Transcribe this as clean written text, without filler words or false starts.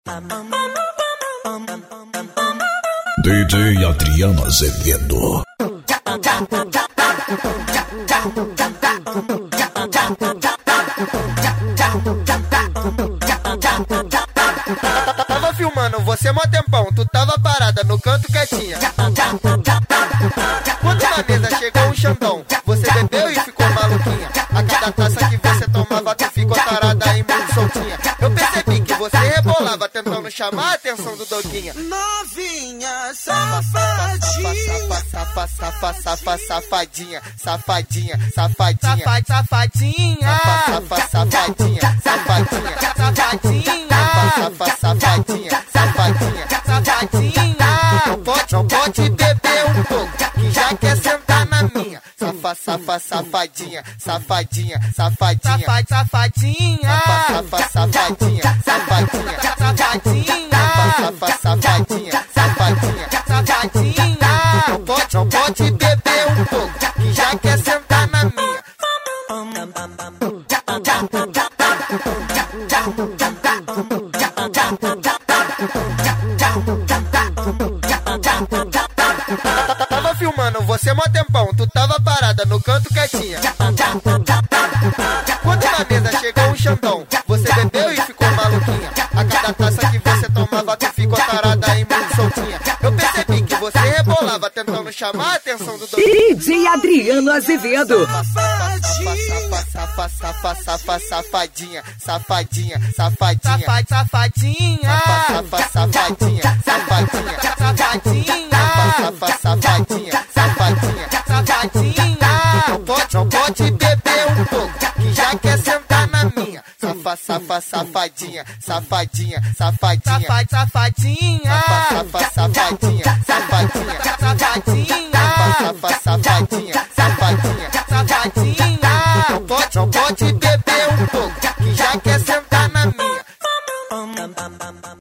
DJ Adriano Azevedo. Tava filmando você mó tempão, tu tava parada no canto quietinha. Quando na mesa chegou um Xandão, você bebeu e ficou maluquinha. A cada taça que você tomava, tu ficou tarada e muito soltinha. Eu percebi que você rebolava, tentando chamar a atenção do Doguinha. Novinha, safadinha, safadinha, safadinha, safadinha, safadinha, safadinha, safadinha, safadinha, safadinha, safadinha. Não pode beber um pouco, que já quer sentar na minha. Safadinha, safadinha, safadinha, safadinha, safadinha, safadinha, safadinha. Não pode beber um pouco, que já quer sentar na minha. Tava filmando você mó tempão, tu tava parada no canto quietinha. Quando na mesa chegou um Xandão, você bebeu e ficou maluquinha. A cada taça que você tomava, tu ficou tarada e muito soltinha. Eu percebi que você rebolava, tentando chamar a atenção do DJ Adriano Azevedo. Safadinha, safadinha, safadinha, Safadinha, safadinha, safadinha, safadinha, safadinha, safadinha. Não pode beber um pouco, que já quer sentar na minha. Safadinha, safadinha, safadinha, Safadinha, safadinha, safadinha, safadinha, safadinha. safadinha. Não pode beber um pouco, que já quer